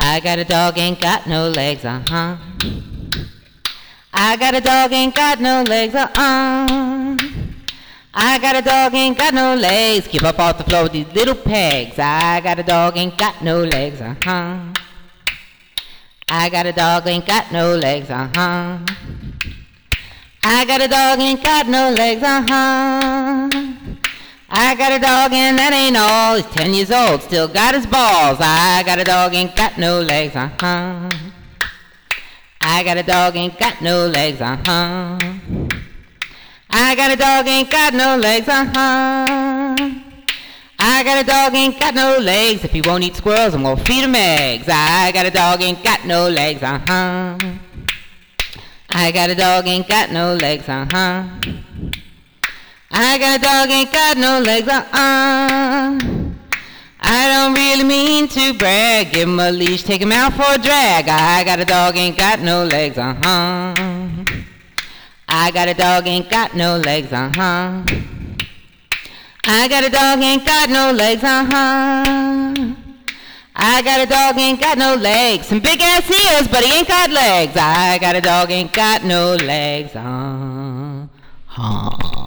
I got a dog, ain't got no legs, uh-huh. I got a dog, ain't got no legs, uh-uh. I got a dog, ain't got no legs. Keep up off the floor with these little pegs. I got a dog, ain't got no legs, uh-huh. I got a dog, ain't got no legs, uh-huh. I got a dog, ain't got no legs, uh-huh. I got a dog and that ain't all. He's 10 years old, still got his balls. I got a dog, ain't got no legs, uh-huh. I got a dog, ain't got no legs, uh-huh. I got a dog, ain't got no legs, uh-huh. I got a dog, ain't got no legs. If he won't eat squirrels, I'm gonna feed him eggs. I got a dog, ain't got no legs, uh-huh. I got a dog, ain't got no legs, uh-huh. I got a dog, ain't got no legs, uh-uh. I don't really mean to brag. Give him a leash, take him out for a drag. I got a dog, ain't got no legs, uh-huh. I got a dog, ain't got no legs, uh-huh. I got a dog, ain't got no legs, uh-huh. I got a dog, ain't got no legs. Some big ass ears, but he ain't got legs. I got a dog, ain't got no legs, uh-huh.